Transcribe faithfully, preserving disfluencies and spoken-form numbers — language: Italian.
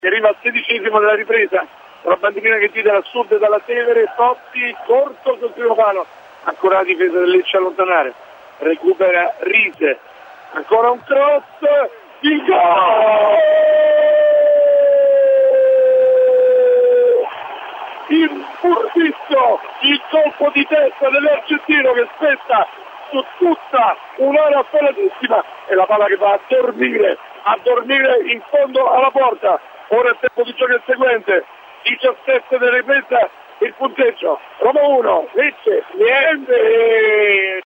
che arriva al sedicesimo della ripresa, una bandierina che tira a sud dalla Tevere, Totti, corto sul primo palo, ancora la difesa del Lecce a allontanare, recupera Rise, ancora un cross, il gol! Il furbisso, il colpo di testa dell'argentino che spetta su tutta un'area affollatissima e la palla che va a dormire, a dormire in fondo alla porta. Ora il tempo di gioco è il seguente, diciassette della ripresa, il punteggio, Roma uno, Lecce, niente!